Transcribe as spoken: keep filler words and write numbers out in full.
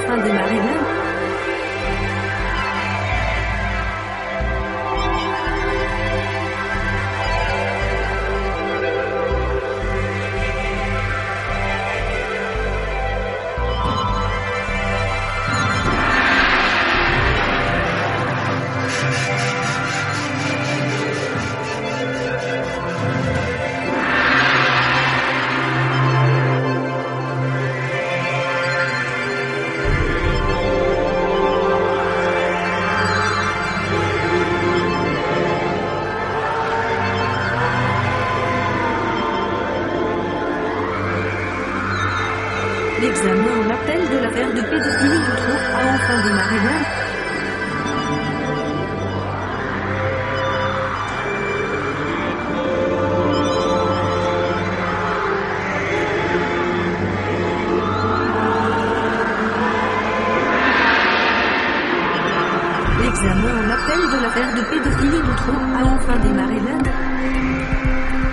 enfin démarrer lundi. L'examen en appel de l'affaire de pédophilie d'Outreau a enfin démarré lundi. L'examen en appel de l'affaire de pédophilie d'Outreau a enfin démarré lundi.